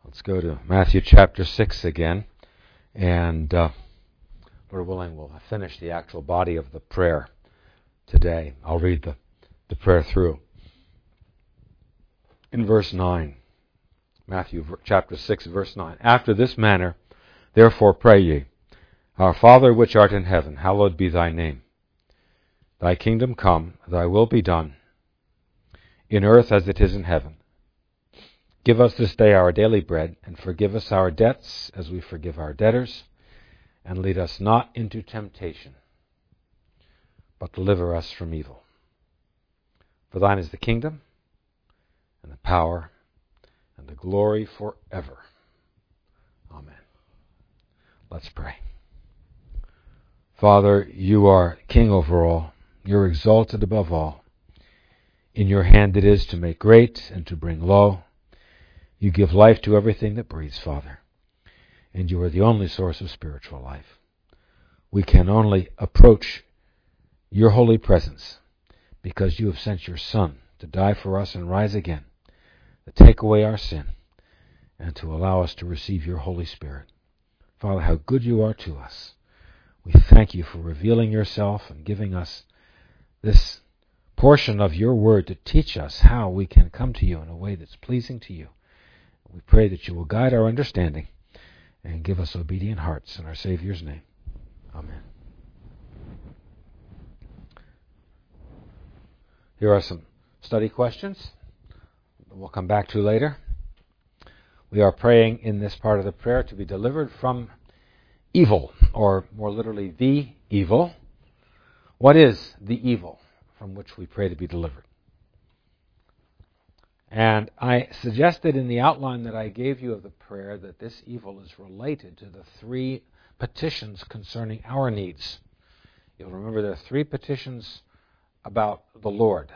Let's go to Matthew chapter 6 again, and Lord willing, we'll finish the actual body of the prayer today. I'll read the prayer through. In verse 9, Matthew chapter 6, verse 9, "After this manner, therefore pray ye, Our Father which art in heaven, hallowed be thy name. Thy kingdom come, thy will be done, in earth as it is in heaven. Give us this day our daily bread, and forgive us our debts as we forgive our debtors. And lead us not into temptation, but deliver us from evil. For thine is the kingdom, and the power, and the glory forever. Amen." Let's pray. Father, you are King over all. You're exalted above all. In your hand it is to make great and to bring low. You give life to everything that breathes, Father, and you are the only source of spiritual life. We can only approach your holy presence because you have sent your Son to die for us and rise again, to take away our sin, and to allow us to receive your Holy Spirit. Father, how good you are to us. We thank you for revealing yourself and giving us this portion of your word to teach us how we can come to you in a way that's pleasing to you. We pray that you will guide our understanding and give us obedient hearts in our Savior's name. Amen. Here are some study questions that we'll come back to later. We are praying in this part of the prayer to be delivered from evil, or more literally, the evil. What is the evil from which we pray to be delivered? And I suggested in the outline that I gave you of the prayer that this evil is related to the three petitions concerning our needs. You'll remember there are three petitions about the Lord.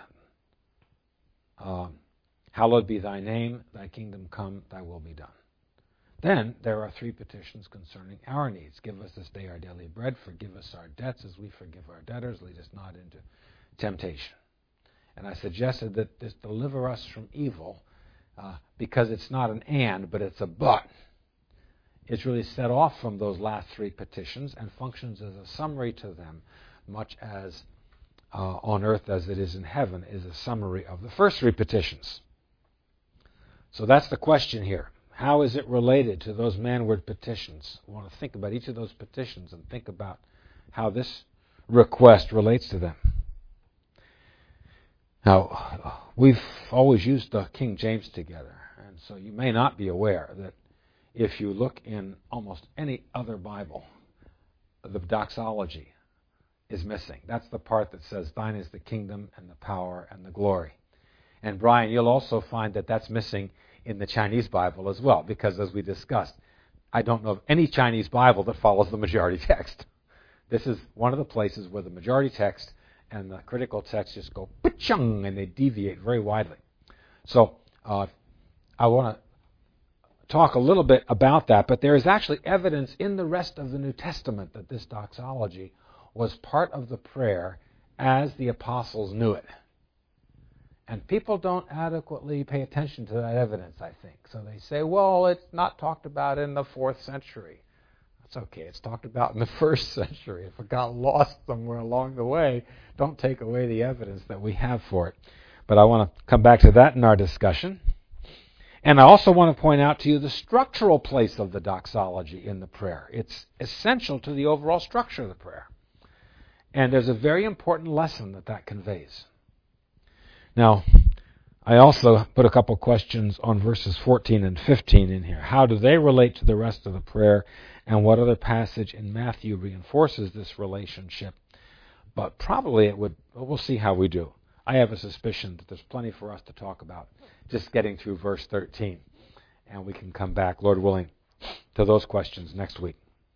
Hallowed be thy name, thy kingdom come, thy will be done. Then there are three petitions concerning our needs. Give us this day our daily bread, forgive us our debts as we forgive our debtors, lead us not into temptation. And I suggested that this deliver us from evil, because it's not an and, but it's a but. It's really set off from those last three petitions and functions as a summary to them, much as on earth as it is in heaven is a summary of the first three petitions. So that's the question here. How is it related to those manward petitions? We want to think about each of those petitions and think about how this request relates to them. Now, we've always used the King James together, and so you may not be aware that if you look in almost any other Bible, the doxology is missing. That's the part that says, "Thine is the kingdom and the power and the glory." And Brian, you'll also find that that's missing in the Chinese Bible as well, because as we discussed, I don't know of any Chinese Bible that follows the majority text. This is one of the places where the majority text and the critical text just go pa-chung, and they deviate very widely. So I want to talk a little bit about that, but there is actually evidence in the rest of the New Testament that this doxology was part of the prayer as the apostles knew it. And people don't adequately pay attention to that evidence, I think. So they say, well, it's not talked about in the 4th century. It's okay. It's talked about in the 1st century. If it got lost somewhere along the way, don't take away the evidence that we have for it. But I want to come back to that in our discussion. And I also want to point out to you the structural place of the doxology in the prayer. It's essential to the overall structure of the prayer. And there's a very important lesson that conveys. Now, I also put a couple questions on verses 14 and 15 in here. How do they relate to the rest of the prayer? And what other passage in Matthew reinforces this relationship? But probably we'll see how we do. I have a suspicion that there's plenty for us to talk about, just getting through verse 13. And we can come back, Lord willing, to those questions next week.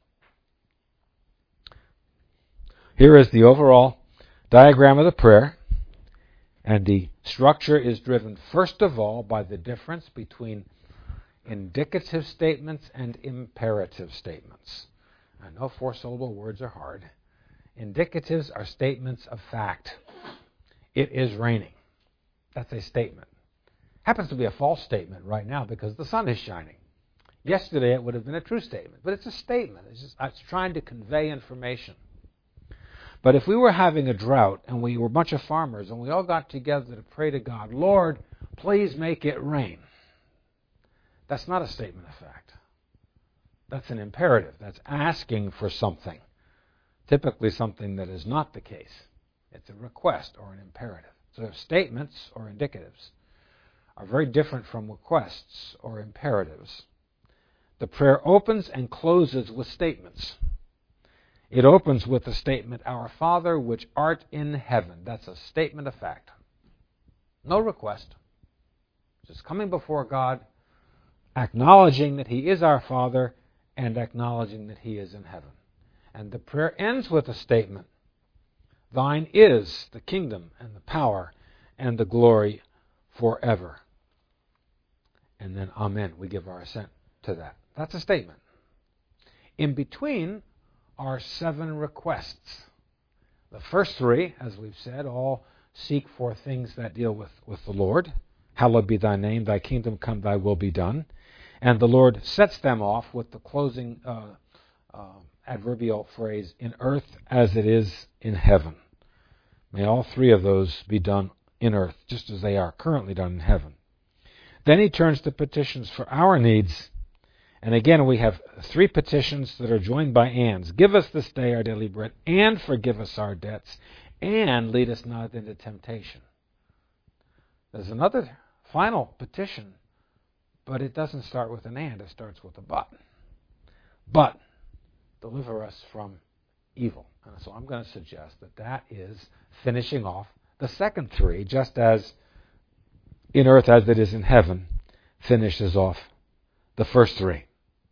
Here is the overall diagram of the prayer. And the structure is driven, first of all, by the difference between indicative statements and imperative statements. I know 4-syllable words are hard. Indicatives are statements of fact. It is raining. That's a statement. Happens to be a false statement right now because the sun is shining. Yesterday it would have been a true statement, but it's a statement. It's trying to convey information. But if we were having a drought and we were a bunch of farmers and we all got together to pray to God, Lord, please make it rain, that's not a statement of fact. That's an imperative. That's asking for something. Typically something that is not the case. It's a request or an imperative. So statements or indicatives are very different from requests or imperatives. The prayer opens and closes with statements. It opens with the statement, Our Father which art in heaven. That's a statement of fact. No request. Just coming before God, acknowledging that He is our Father and acknowledging that He is in heaven. And the prayer ends with a statement, Thine is the kingdom and the power and the glory forever. And then Amen. We give our assent to that. That's a statement. In between are 7 requests. The first 3, as we've said, all seek for things that deal with the Lord. Hallowed be thy name, thy kingdom come, thy will be done. And the Lord sets them off with the closing adverbial phrase, in earth as it is in heaven. May all 3 of those be done in earth, just as they are currently done in heaven. Then he turns to petitions for our needs. And again, we have 3 petitions that are joined by ands. Give us this day our daily bread, and forgive us our debts, and lead us not into temptation. There's another final petition, but it doesn't start with an and, it starts with a but. But deliver us from evil. And so I'm going to suggest that is finishing off the second 3, just as in earth as it is in heaven finishes off the first 3.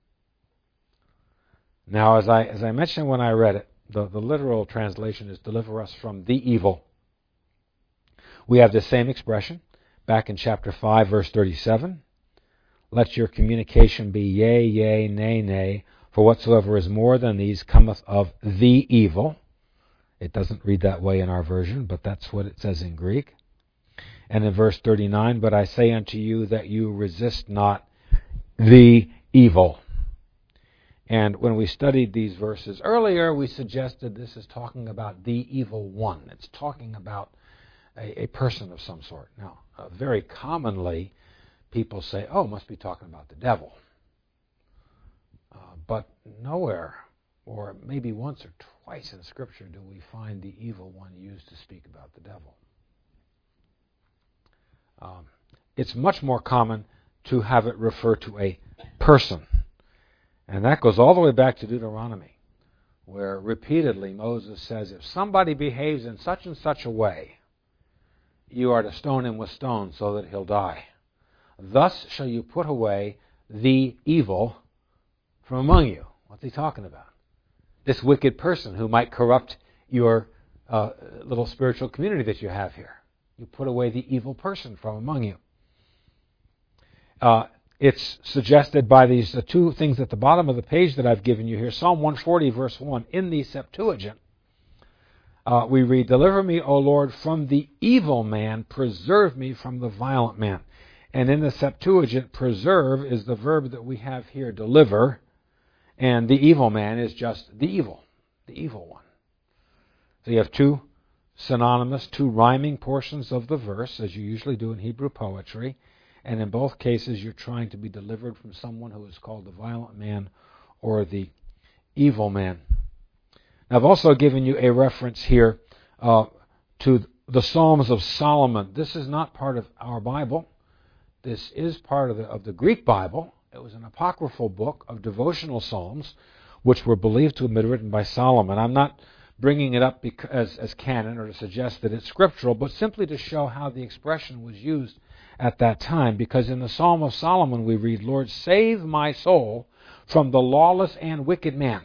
Now, as I mentioned when I read it, the literal translation is deliver us from the evil. We have the same expression back in chapter 5, verse 37. Let your communication be yea, yea, nay, nay, for whatsoever is more than these cometh of the evil. It doesn't read that way in our version, but that's what it says in Greek. And in verse 39, but I say unto you that you resist not the evil. And when we studied these verses earlier, we suggested this is talking about the evil one. It's talking about a person of some sort. Now, very commonly, people say, oh, it must be talking about the devil. But nowhere, or maybe once or twice in Scripture, do we find the evil one used to speak about the devil. It's much more common to have it refer to a person. And that goes all the way back to Deuteronomy, where repeatedly Moses says, if somebody behaves in such and such a way, you are to stone him with stones so that he'll die. Thus shall you put away the evil from among you. What's he talking about? This wicked person who might corrupt your little spiritual community that you have here. You put away the evil person from among you. It's suggested by these 2 things at the bottom of the page that I've given you here. Psalm 140, verse 1, in the Septuagint, we read, deliver me, O Lord, from the evil man, preserve me from the violent man. And in the Septuagint, preserve is the verb that we have here, deliver, and the evil man is just the evil one. So you have 2 synonymous, 2 rhyming portions of the verse, as you usually do in Hebrew poetry. And in both cases, you're trying to be delivered from someone who is called the violent man or the evil man. Now, I've also given you a reference here to the Psalms of Solomon. This is not part of our Bible. This is part of the Greek Bible. It was an apocryphal book of devotional psalms, which were believed to have been written by Solomon. I'm not bringing it up as canon or to suggest that it's scriptural, but simply to show how the expression was used at that time, because in the Psalm of Solomon we read, Lord, save my soul from the lawless and wicked man,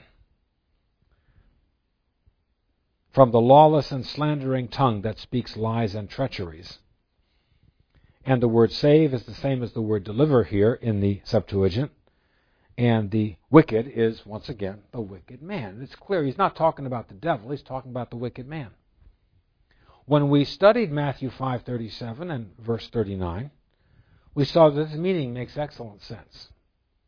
from the lawless and slandering tongue that speaks lies and treacheries. And the word save is the same as the word deliver here in the Septuagint, and the wicked is, once again, the wicked man. It's clear he's not talking about the devil, he's talking about the wicked man. When we studied Matthew 5:37 and verse 39, we saw that the meaning makes excellent sense.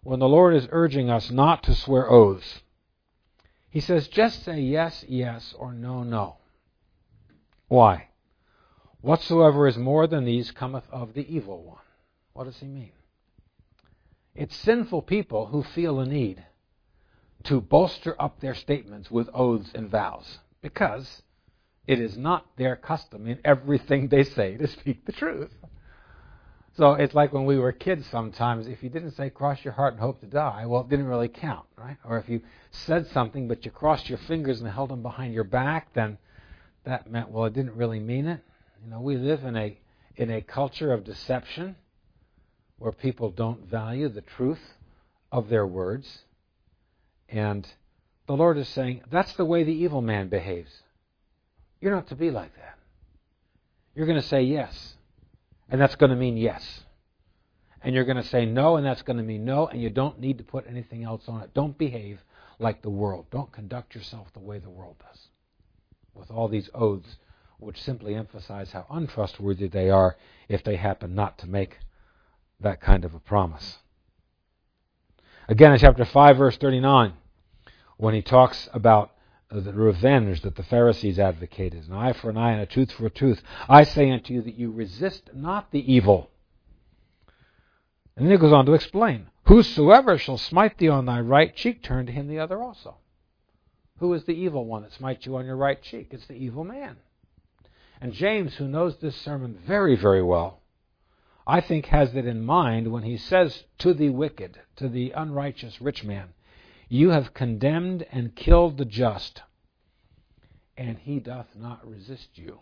when the Lord is urging us not to swear oaths. He says, just say yes, yes, or no, no. Why? Whatsoever is more than these cometh of the evil one. What does he mean? It's sinful people who feel a need to bolster up their statements with oaths and vows, because it is not their custom in everything they say to speak the truth. So it's like when we were kids sometimes, if you didn't say cross your heart and hope to die, well, it didn't really count, right? Or if you said something but you crossed your fingers and held them behind your back, then that meant, well, it didn't really mean it. You know, we live in a culture of deception where people don't value the truth of their words. And the Lord is saying, that's the way the evil man behaves. You're not to be like that. You're going to say yes, and that's going to mean yes. And you're going to say no, and that's going to mean no, and you don't need to put anything else on it. Don't behave like the world. Don't conduct yourself the way the world does, with all these oaths, which simply emphasize how untrustworthy they are if they happen not to make that kind of a promise. Again, in chapter 5, verse 39, when he talks about the revenge that the Pharisees advocated, an eye for an eye and a tooth for a tooth, I say unto you that you resist not the evil. And then he goes on to explain, whosoever shall smite thee on thy right cheek, turn to him the other also. Who is the evil one that smites you on your right cheek? It's the evil man. And James, who knows this sermon very, very well, I think has it in mind when he says to the wicked, to the unrighteous rich man, you have condemned and killed the just, and he doth not resist you.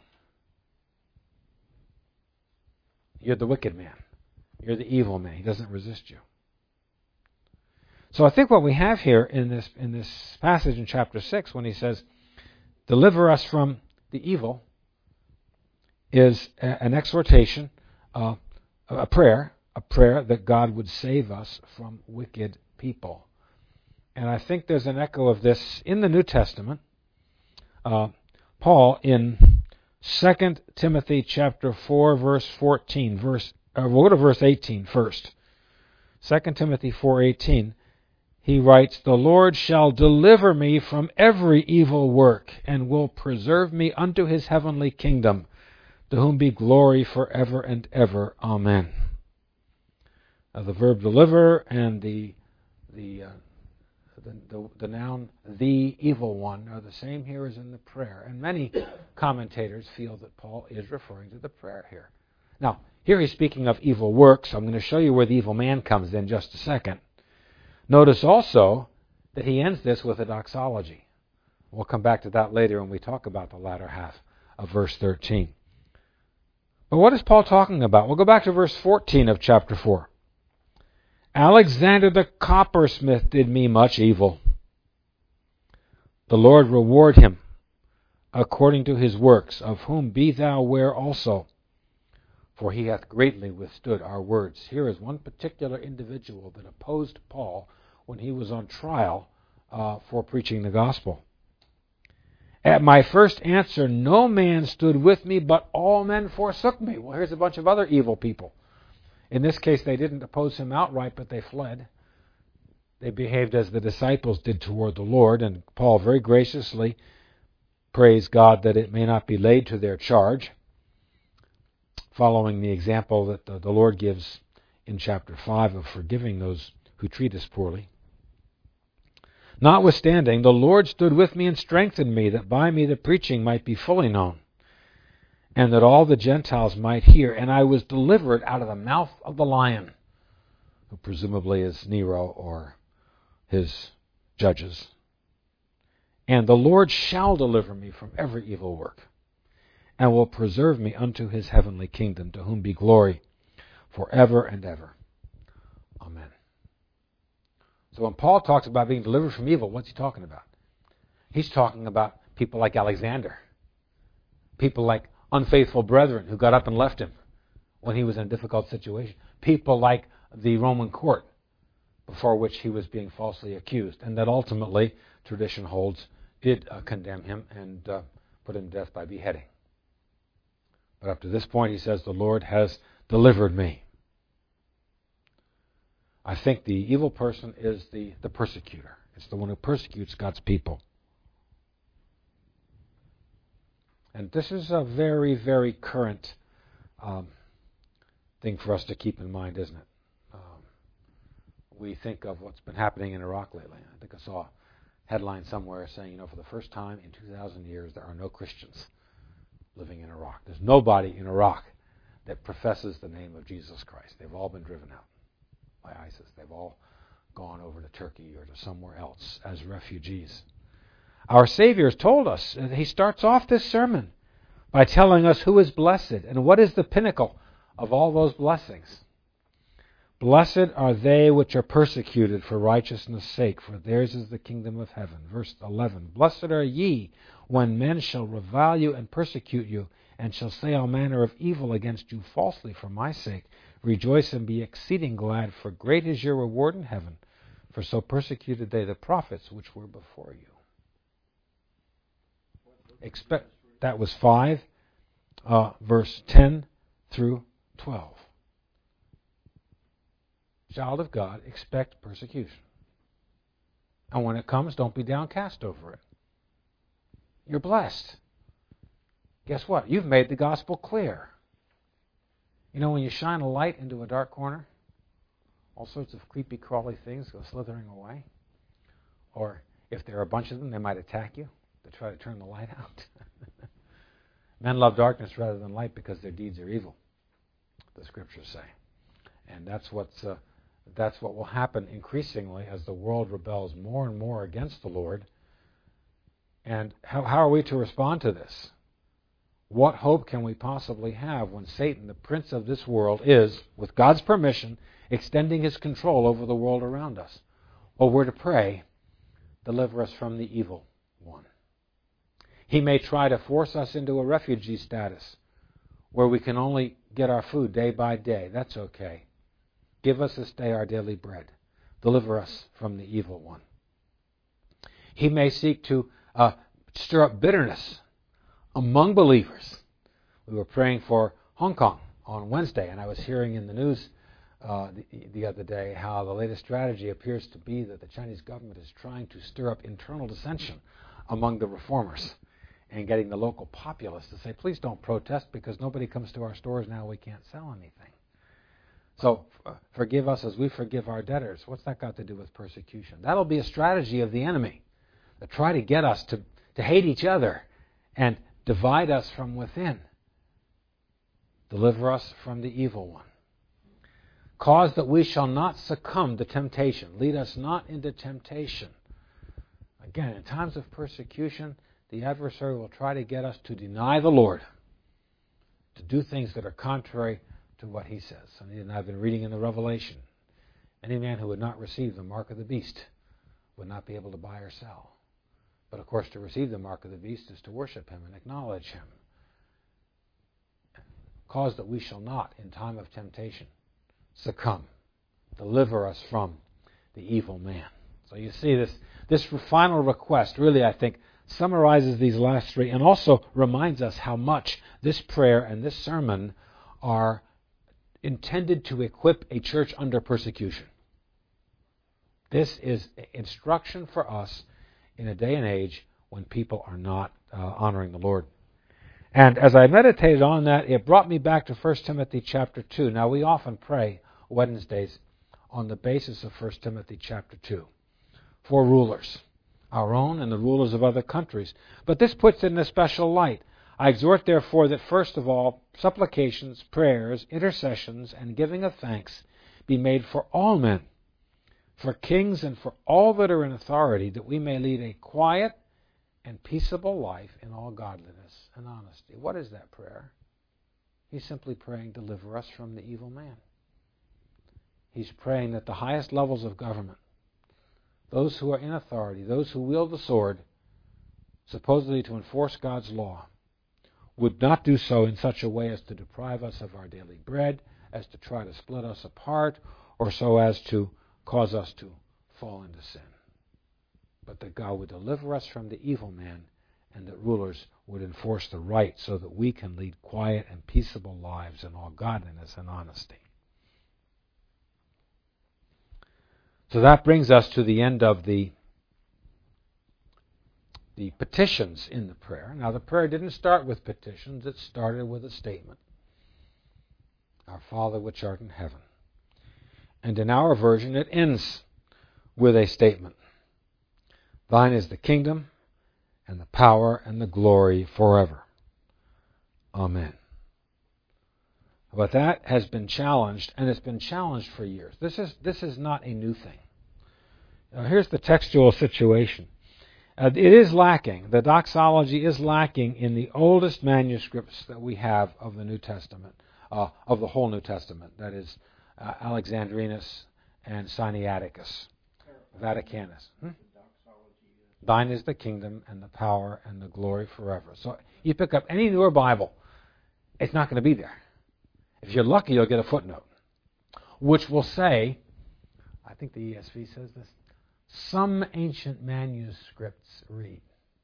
You're the wicked man. You're the evil man. He doesn't resist you. So I think what we have here in this passage in chapter 6, when he says, deliver us from the evil, is an exhortation, a prayer that God would save us from wicked people. And I think there's an echo of this in the New Testament. Paul in 2 Timothy chapter 4, verse 14. We'll go to verse 18 first. 2 Timothy 4:18. He writes, the Lord shall deliver me from every evil work, and will preserve me unto his heavenly kingdom, to whom be glory forever and ever. Amen. The verb deliver and the noun the evil one are the same here as in the prayer. And many commentators feel that Paul is referring to the prayer here. Now, here he's speaking of evil works. I'm going to show you where the evil man comes in just a second. Notice also that he ends this with a doxology. We'll come back to that later when we talk about the latter half of verse 13. But what is Paul talking about? We'll go back to verse 14 of chapter 4. Alexander the coppersmith did me much evil. The Lord reward him according to his works, of whom be thou ware also. For he hath greatly withstood our words. Here is one particular individual that opposed Paul when he was on trial for preaching the gospel. At my first answer, no man stood with me, but all men forsook me. Well, here's a bunch of other evil people. In this case, they didn't oppose him outright, but they fled. They behaved as the disciples did toward the Lord, and Paul very graciously prays God that it may not be laid to their charge, following the example that the Lord gives in chapter 5 of forgiving those who treat us poorly. Notwithstanding, the Lord stood with me and strengthened me, that by me the preaching might be fully known, and that all the Gentiles might hear. And I was delivered out of the mouth of the lion, who presumably is Nero or his judges. And the Lord shall deliver me from every evil work, and will preserve me unto his heavenly kingdom, to whom be glory forever and ever. Amen. So when Paul talks about being delivered from evil, what's he talking about? He's talking about people like Alexander, people like unfaithful brethren who got up and left him when he was in a difficult situation, people like the Roman court before which he was being falsely accused, and that ultimately, tradition holds, did condemn him and put him to death by beheading. But up to this point, he says, the Lord has delivered me. I think the evil person is the persecutor. It's the one who persecutes God's people. And this is a very, very current thing for us to keep in mind, isn't it? We think of what's been happening in Iraq lately. I think I saw a headline somewhere saying, for the first time in 2,000 years, there are no Christians living in Iraq. There's nobody in Iraq that professes the name of Jesus Christ. They've all been driven out by ISIS. They've all gone over to Turkey or to somewhere else as refugees. Our Savior has told us, and he starts off this sermon by telling us who is blessed and what is the pinnacle of all those blessings. Blessed are they which are persecuted for righteousness' sake, for theirs is the kingdom of heaven. Verse 11, Blessed are ye when men shall revile you and persecute you, and shall say all manner of evil against you falsely for my sake. Rejoice and be exceeding glad, for great is your reward in heaven. For so persecuted they the prophets which were before you. That was 5, verse 10 through 12. Child of God, expect persecution. And when it comes, don't be downcast over it. You're blessed. Guess what? You've made the gospel clear. When you shine a light into a dark corner, all sorts of creepy, crawly things go slithering away. Or if there are a bunch of them, they might attack you to try to turn the light out. Men love darkness rather than light because their deeds are evil, the scriptures say. And that's what will happen increasingly as the world rebels more and more against the Lord. And how are we to respond to this? What hope can we possibly have when Satan, the prince of this world, is, with God's permission, extending his control over the world around us? Well, we're to pray, deliver us from the evil one. He may try to force us into a refugee status where we can only get our food day by day. That's okay. Give us this day our daily bread. Deliver us from the evil one. He may seek to stir up bitterness among believers. We were praying for Hong Kong on Wednesday, and I was hearing in the news the other day how the latest strategy appears to be that the Chinese government is trying to stir up internal dissension among the reformers and getting the local populace to say, please don't protest because nobody comes to our stores now, we can't sell anything. So forgive us as we forgive our debtors. What's that got to do with persecution? That'll be a strategy of the enemy to try to get us to hate each other and divide us from within. Deliver us from the evil one. Cause that we shall not succumb to temptation. Lead us not into temptation. Again, in times of persecution, the adversary will try to get us to deny the Lord, to do things that are contrary to what he says. And I've been reading in the Revelation, any man who would not receive the mark of the beast would not be able to buy or sell. But of course, to receive the mark of the beast is to worship him and acknowledge him. Cause that we shall not, in time of temptation, succumb. Deliver us from the evil man. So you see, this final request really, I think, summarizes these last three and also reminds us how much this prayer and this sermon are intended to equip a church under persecution. This is instruction for us in a day and age when people are not honoring the Lord. And as I meditated on that, it brought me back to 1 Timothy chapter 2. Now, we often pray Wednesdays on the basis of 1 Timothy chapter 2 for rulers, our own and the rulers of other countries. But this puts it in a special light. I exhort, therefore, that first of all, supplications, prayers, intercessions, and giving of thanks be made for all men, for kings and for all that are in authority, that we may lead a quiet and peaceable life in all godliness and honesty. What is that prayer? He's simply praying, deliver us from the evil man. He's praying that the highest levels of government, those who are in authority, those who wield the sword, supposedly to enforce God's law, would not do so in such a way as to deprive us of our daily bread, as to try to split us apart, or so as to cause us to fall into sin. But that God would deliver us from the evil man, and that rulers would enforce the right so that we can lead quiet and peaceable lives in all godliness and honesty. So that brings us to the end of the petitions in the prayer. Now, the prayer didn't start with petitions. It started with a statement. Our Father which art in heaven. And in our version, it ends with a statement. Thine is the kingdom and the power and the glory forever. Amen. But that has been challenged, and it's been challenged for years. This is not a new thing. Here's the textual situation. It is lacking. The doxology is lacking in the oldest manuscripts that we have of the New Testament, of the whole New Testament. That is Alexandrinus and Sinaiticus, Vaticanus. Thine is the kingdom and the power and the glory forever. So you pick up any newer Bible, it's not going to be there. If you're lucky, you'll get a footnote, which will say, I think the ESV says this, some ancient manuscripts read.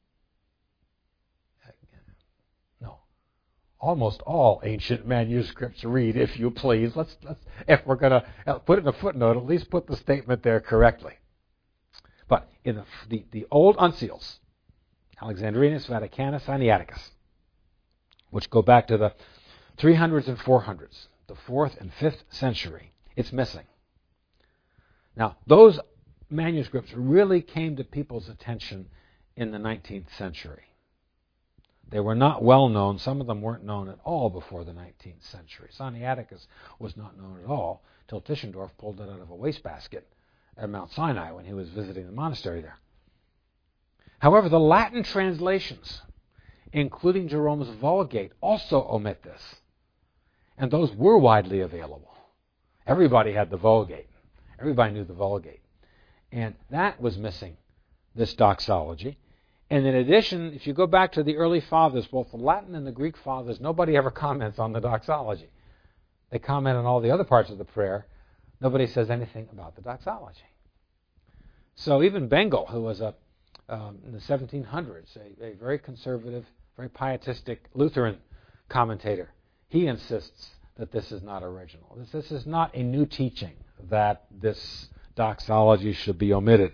No. Almost all ancient manuscripts read, if you please. Let's if we're going to put it in a footnote, at least put the statement there correctly. But in the old uncials, Alexandrinus, Vaticanus, Sinaiticus, which go back to the 300s and 400s, the 4th and 5th century, it's missing. Now, those manuscripts really came to people's attention in the 19th century. They were not well known. Some of them weren't known at all before the 19th century. Sinaiticus was not known at all till Tischendorf pulled it out of a wastebasket at Mount Sinai when he was visiting the monastery there. However, the Latin translations, including Jerome's Vulgate, also omit this. And those were widely available. Everybody had the Vulgate. Everybody knew the Vulgate. And that was missing, this doxology. And in addition, if you go back to the early fathers, both the Latin and the Greek fathers, nobody ever comments on the doxology. They comment on all the other parts of the prayer. Nobody says anything about the doxology. So even Bengel, who was in the 1700s, a very conservative, very pietistic Lutheran commentator, he insists that this is not original. This is not a new teaching that this doxology should be omitted.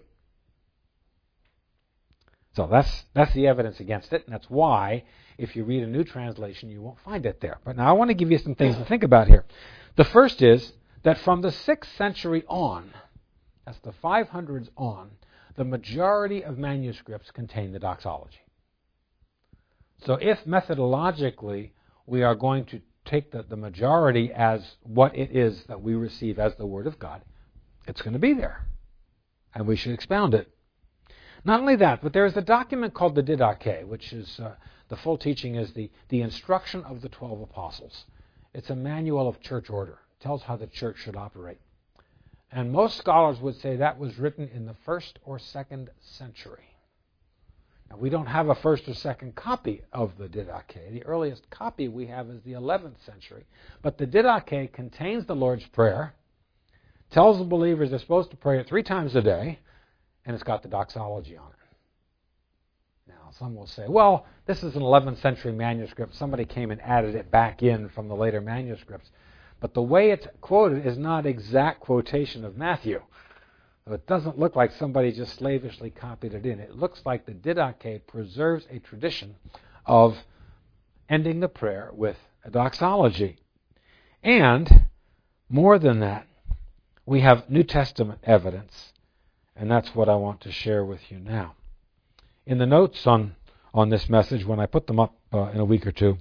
So that's the evidence against it, and that's why, if you read a new translation, you won't find it there. But now I want to give you some things to think about here. The first is that from the 6th century on, that's the 500s on, the majority of manuscripts contain the doxology. So if methodologically we are going to take the majority as what it is that we receive as the Word of God, it's going to be there. And we should expound it. Not only that, but there is a document called the Didache, which is, the full teaching is the instruction of the 12 apostles. It's a manual of church order. It tells how the church should operate. And most scholars would say that was written in the 1st or 2nd century. Now, we don't have a 1st or 2nd copy of the Didache. The earliest copy we have is the 11th century. But the Didache contains the Lord's Prayer, tells the believers they're supposed to pray it 3 times a day, and it's got the doxology on it. Now, some will say, well, this is an 11th century manuscript. Somebody came and added it back in from the later manuscripts. But the way it's quoted is not exact quotation of Matthew. So it doesn't look like somebody just slavishly copied it in. It looks like the Didache preserves a tradition of ending the prayer with a doxology. And, more than that, we have New Testament evidence, and that's what I want to share with you now. In the notes on this message, when I put them up in a week or two,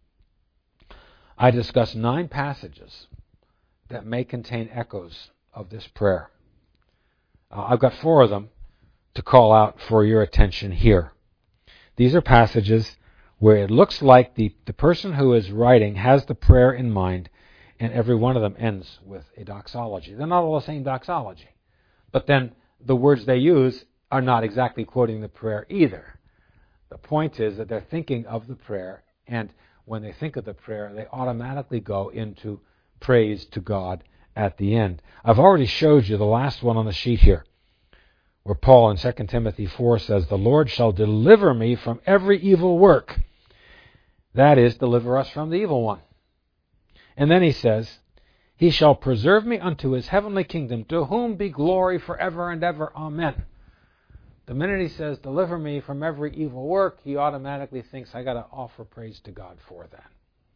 I discuss 9 passages that may contain echoes of this prayer. I've got 4 of them to call out for your attention here. These are passages where it looks like the person who is writing has the prayer in mind, and every one of them ends with a doxology. They're not all the same doxology. But then the words they use are not exactly quoting the prayer either. The point is that they're thinking of the prayer, and when they think of the prayer, they automatically go into praise to God at the end. I've already showed you the last one on the sheet here, where Paul in 2 Timothy 4 says, "The Lord shall deliver me from every evil work." That is, deliver us from the evil one. And then he says, He shall preserve me unto his heavenly kingdom, to whom be glory forever and ever. Amen. The minute he says, deliver me from every evil work, he automatically thinks, I got to offer praise to God for that.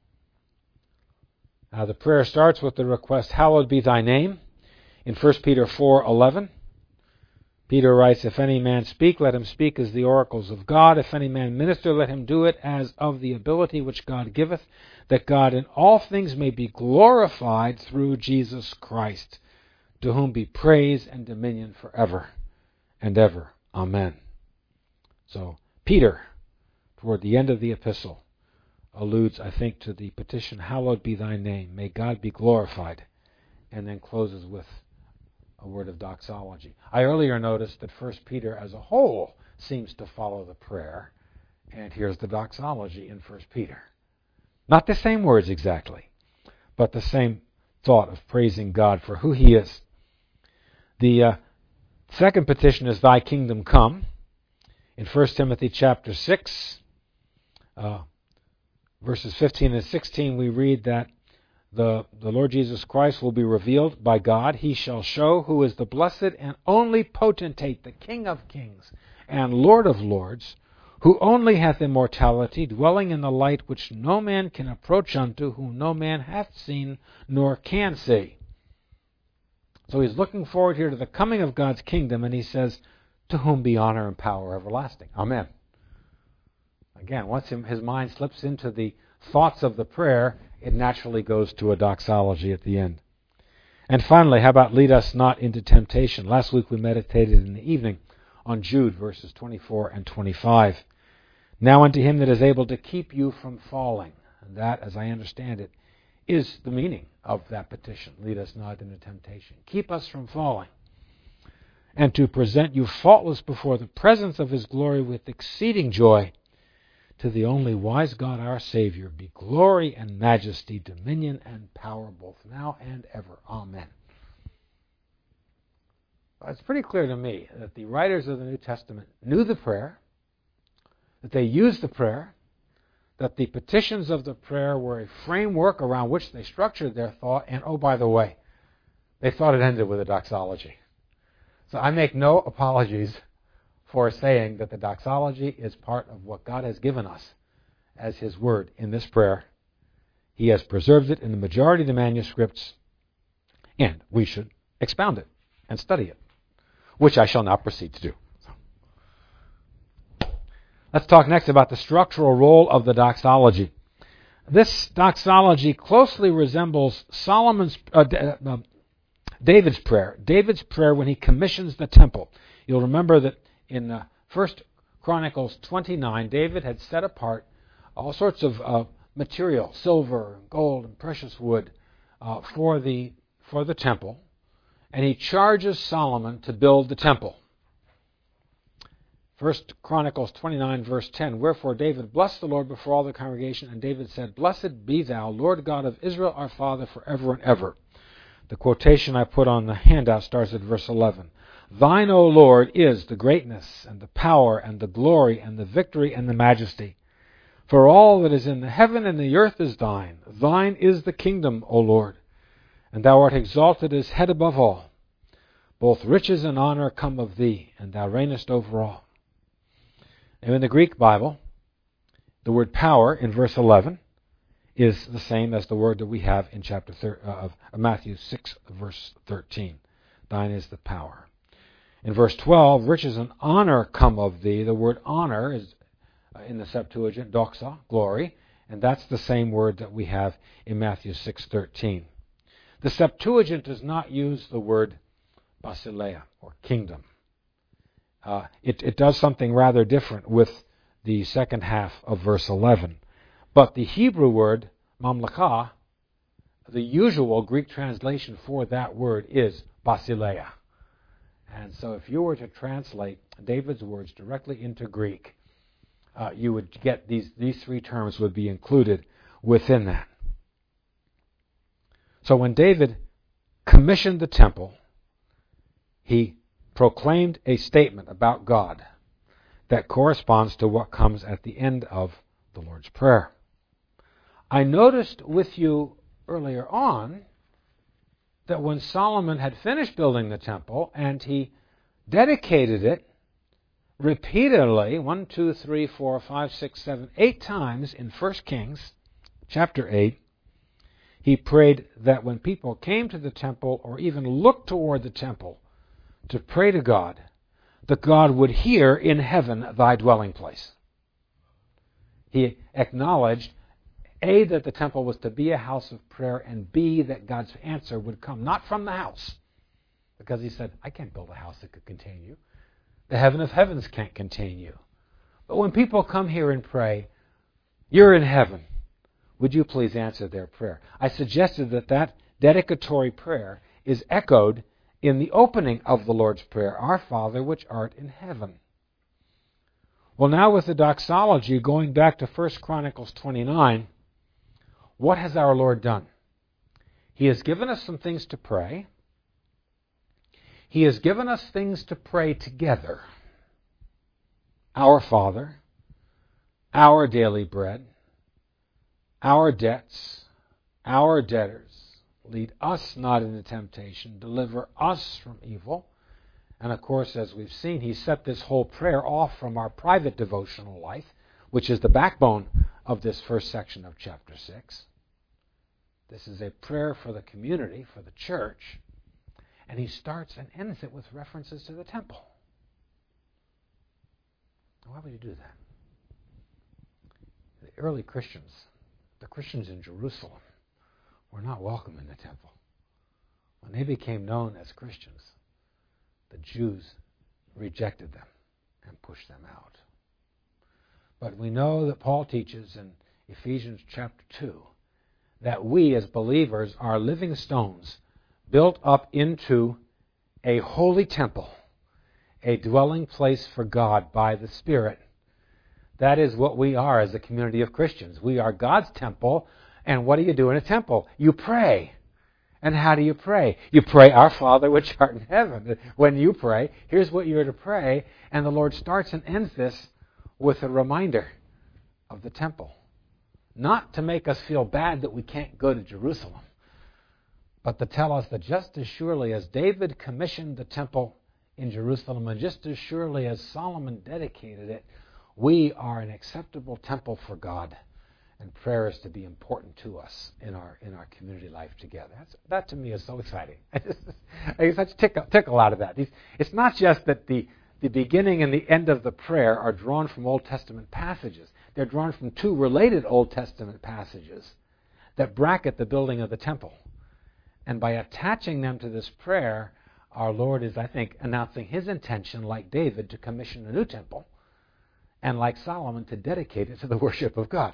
Now the prayer starts with the request, hallowed be thy name. In 1 Peter 4:11, Peter writes, if any man speak, let him speak as the oracles of God. If any man minister, let him do it as of the ability which God giveth, that God in all things may be glorified through Jesus Christ, to whom be praise and dominion forever and ever. Amen. So Peter, toward the end of the epistle, alludes, I think, to the petition, hallowed be thy name, may God be glorified, and then closes with a word of doxology. I earlier noticed that 1 Peter as a whole seems to follow the prayer, and here's the doxology in 1 Peter. Not the same words exactly, but the same thought of praising God for who he is. The second petition is thy kingdom come. In 1 Timothy chapter 6, verses 15 and 16, we read that the Lord Jesus Christ will be revealed by God. He shall show who is the blessed and only potentate, the King of kings and Lord of lords, who only hath immortality, dwelling in the light which no man can approach unto, whom no man hath seen nor can see. So he's looking forward here to the coming of God's kingdom, and he says, to whom be honor and power everlasting. Amen. Again, once his mind slips into the thoughts of the prayer, it naturally goes to a doxology at the end. And finally, how about lead us not into temptation? Last week we meditated in the evening on Jude, verses 24 and 25. Now unto him that is able to keep you from falling. And that, as I understand it, is the meaning of that petition. Lead us not into temptation. Keep us from falling. And to present you faultless before the presence of his glory with exceeding joy. To the only wise God our Savior be glory and majesty, dominion and power, both now and ever. Amen. It's pretty clear to me that the writers of the New Testament knew the prayer, that they used the prayer, that the petitions of the prayer were a framework around which they structured their thought, and oh, by the way, they thought it ended with a doxology. So I make no apologies for saying that the doxology is part of what God has given us as his word in this prayer. He has preserved it in the majority of the manuscripts, and we should expound it and study it, which I shall now proceed to do. Let's talk next about the structural role of the doxology. This doxology closely resembles David's prayer. David's prayer when he commissions the temple. You'll remember that in 1 Chronicles 29, David had set apart all sorts of material, silver, and gold, and precious wood, for the temple, and he charges Solomon to build the temple. 1 Chronicles 29, verse 10, wherefore David blessed the Lord before all the congregation, and David said, Blessed be thou, Lord God of Israel, our Father, forever and ever. The quotation I put on the handout starts at verse 11. Thine, O Lord, is the greatness and the power and the glory and the victory and the majesty. For all that is in the heaven and the earth is thine. Thine is the kingdom, O Lord, and thou art exalted as head above all. Both riches and honor come of thee, and thou reignest over all. Now in the Greek Bible, the word power in verse 11 is the same as the word that we have in chapter of Matthew 6, verse 13. Thine is the power. In verse 12, riches and honor come of thee. The word honor is in the Septuagint, doxa, glory, and that's the same word that we have in Matthew 6:13. The Septuagint does not use the word basileia, or kingdom. It does something rather different with the second half of verse 11. But the Hebrew word, mamlaka, the usual Greek translation for that word is basileia. And so if you were to translate David's words directly into Greek, you would get these three terms would be included within that. So when David commissioned the temple, he proclaimed a statement about God that corresponds to what comes at the end of the Lord's Prayer. I noticed with you earlier on that when Solomon had finished building the temple and he dedicated it repeatedly, 8 times in 1 Kings chapter 8, he prayed that when people came to the temple or even looked toward the temple to pray to God, that God would hear in heaven thy dwelling place. He acknowledged, A, that the temple was to be a house of prayer, and B, that God's answer would come not from the house. Because he said, I can't build a house that could contain you. The heaven of heavens can't contain you. But when people come here and pray, you're in heaven. Would you please answer their prayer? I suggested that dedicatory prayer is echoed in the opening of the Lord's Prayer, Our Father which art in heaven. Well, now with the doxology, going back to 1 Chronicles 29, what has our Lord done? He has given us some things to pray. He has given us things to pray together. Our Father, our daily bread, our debts, our debtors. Lead us not into temptation. Deliver us from evil. And of course, as we've seen, he set this whole prayer off from our private devotional life, which is the backbone of this first section of chapter 6. This is a prayer for the community, for the church. And he starts and ends it with references to the temple. Why would he do that? The early Christians, the Christians in Jerusalem, were not welcome in the temple. When they became known as Christians, the Jews rejected them and pushed them out. But we know that Paul teaches in Ephesians chapter 2 that we as believers are living stones built up into a holy temple, a dwelling place for God by the Spirit. That is what we are as a community of Christians. We are God's temple. And what do you do in a temple? You pray. And how do you pray? You pray, Our Father which art in heaven. When you pray, here's what you're to pray. And the Lord starts and ends this with a reminder of the temple. Not to make us feel bad that we can't go to Jerusalem, but to tell us that just as surely as David commissioned the temple in Jerusalem, and just as surely as Solomon dedicated it, we are an acceptable temple for God. And prayer is to be important to us in our community life together. That to me is so exciting. I get such tickle out of that. It's not just that the beginning and the end of the prayer are drawn from Old Testament passages. They're drawn from two related Old Testament passages that bracket the building of the temple. And by attaching them to this prayer, our Lord is, I think, announcing his intention, like David, to commission a new temple, and like Solomon, to dedicate it to the worship of God.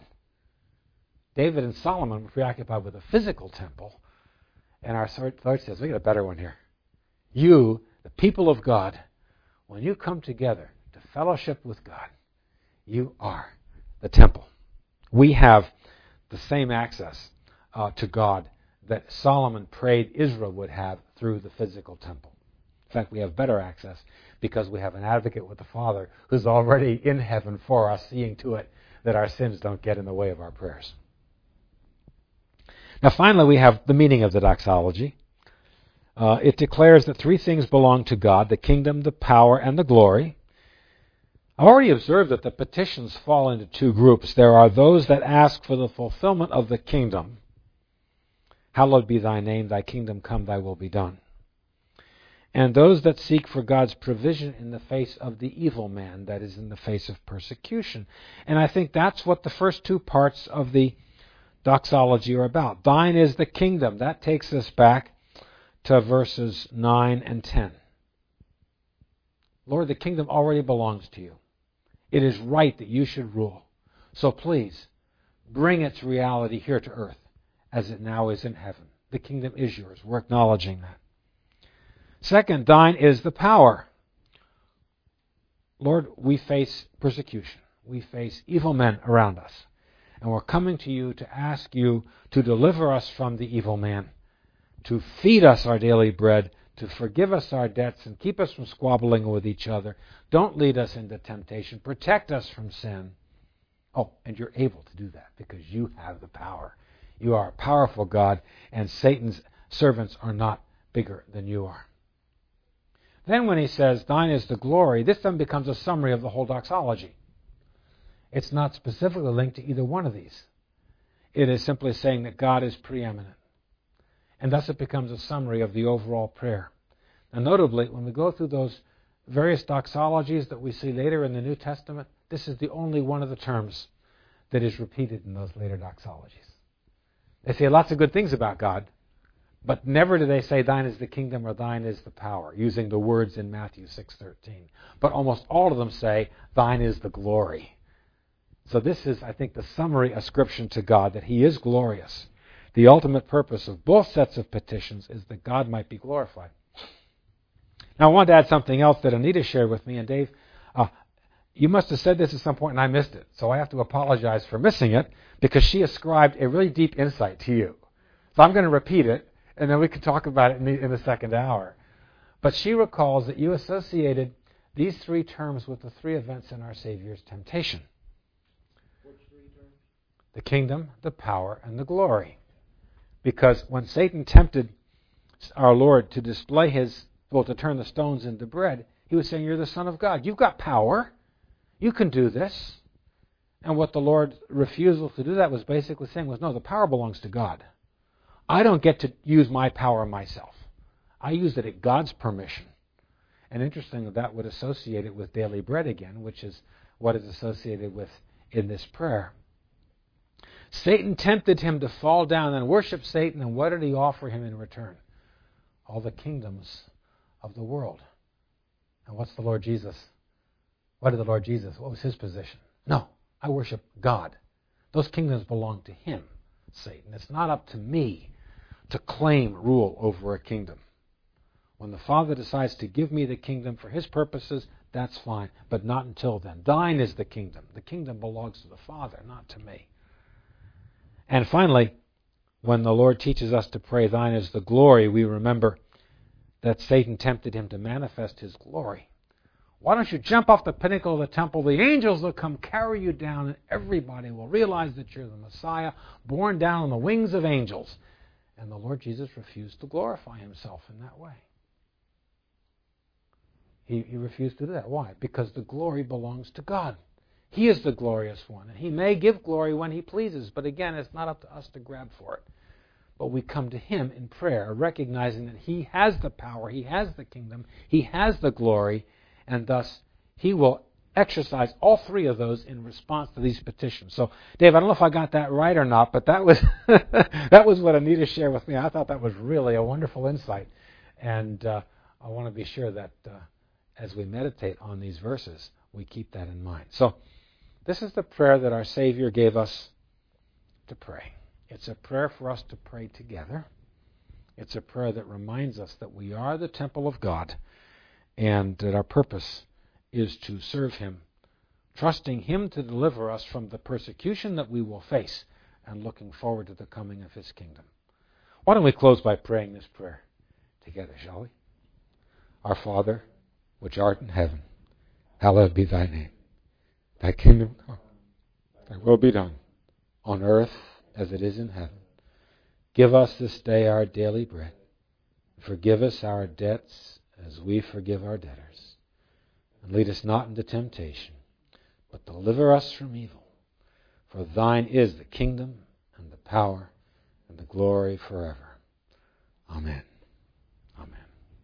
David and Solomon were preoccupied with a physical temple, and our Lord says, we got a better one here. You, the people of God, when you come together to fellowship with God, you are the temple. We have the same access to God that Solomon prayed Israel would have through the physical temple. In fact, we have better access because we have an advocate with the Father who's already in heaven for us, seeing to it that our sins don't get in the way of our prayers. Now, finally, we have the meaning of the doxology. It declares that three things belong to God: the kingdom, the power, and the glory. I've already observed that the petitions fall into two groups. There are those that ask for the fulfillment of the kingdom. Hallowed be thy name, thy kingdom come, thy will be done. And those that seek for God's provision in the face of the evil man, that is, in the face of persecution. And I think that's what the first two parts of the doxology are about. Thine is the kingdom. That takes us back to verses 9 and 10. Lord, the kingdom already belongs to you. It is right that you should rule. So please, bring its reality here to earth as it now is in heaven. The kingdom is yours. We're acknowledging that. Second, thine is the power. Lord, we face persecution. We face evil men around us. And we're coming to you to ask you to deliver us from the evil man, to feed us our daily bread, to forgive us our debts and keep us from squabbling with each other. Don't lead us into temptation. Protect us from sin. Oh, and you're able to do that because you have the power. You are a powerful God, and Satan's servants are not bigger than you are. Then when he says, thine is the glory, this then becomes a summary of the whole doxology. It's not specifically linked to either one of these. It is simply saying that God is preeminent. And thus it becomes a summary of the overall prayer. And notably, when we go through those various doxologies that we see later in the New Testament, this is the only one of the terms that is repeated in those later doxologies. They say lots of good things about God, but never do they say thine is the kingdom or thine is the power, using the words in Matthew 6:13. But almost all of them say thine is the glory. So this is, I think, the summary ascription to God, that he is glorious. The ultimate purpose of both sets of petitions is that God might be glorified. Now, I want to add something else that Anita shared with me. And Dave, you must have said this at some point and I missed it. So I have to apologize for missing it, because she ascribed a really deep insight to you. So I'm going to repeat it, and then we can talk about it in the second hour. But she recalls that you associated these three terms with the three events in our Savior's temptation. Which three terms? The kingdom, the power, and the glory. Because when Satan tempted our Lord to display to turn the stones into bread, he was saying, you're the Son of God. You've got power. You can do this. And what the Lord's refusal to do that was basically saying was, no, the power belongs to God. I don't get to use my power myself. I use it at God's permission. And interestingly, that would associate it with daily bread again, which is what is associated with in this prayer. Satan tempted him to fall down and worship Satan, and what did he offer him in return? All the kingdoms of the world. And what's the Lord Jesus? What did the Lord Jesus? What was his position? No, I worship God. Those kingdoms belong to him, Satan. It's not up to me to claim rule over a kingdom. When the Father decides to give me the kingdom for his purposes, that's fine, but not until then. Thine is the kingdom. The kingdom belongs to the Father, not to me. And finally, when the Lord teaches us to pray, thine is the glory, we remember that Satan tempted him to manifest his glory. Why don't you jump off the pinnacle of the temple? The angels will come carry you down, and everybody will realize that you're the Messiah, born down on the wings of angels. And the Lord Jesus refused to glorify himself in that way. He refused to do that. Why? Because the glory belongs to God. He is the glorious one, and he may give glory when he pleases, but again, it's not up to us to grab for it. But we come to him in prayer, recognizing that he has the power, he has the kingdom, he has the glory, and thus he will exercise all three of those in response to these petitions. So, Dave, I don't know if I got that right or not, but that was that was what Anita shared with me. I thought that was really a wonderful insight, and I want to be sure that as we meditate on these verses, we keep that in mind. So, this is the prayer that our Savior gave us to pray. It's a prayer for us to pray together. It's a prayer that reminds us that we are the temple of God and that our purpose is to serve him, trusting him to deliver us from the persecution that we will face and looking forward to the coming of his kingdom. Why don't we close by praying this prayer together, shall we? Our Father, which art in heaven, hallowed be thy name. Thy kingdom come, thy will be done, on earth as it is in heaven. Give us this day our daily bread. Forgive us our debts as we forgive our debtors. And lead us not into temptation, but deliver us from evil. For thine is the kingdom and the power and the glory forever. Amen. Amen.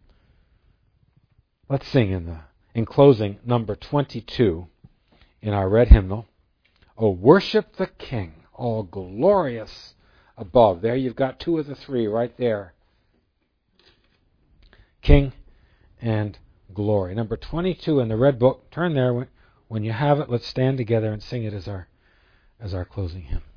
Let's sing in closing number 22 in our red hymnal. Oh, worship the King, all glorious above. There you've got two of the three right there. King and glory. Number 22 in the red book. Turn there when you have it. Let's stand together and sing it as our closing hymn.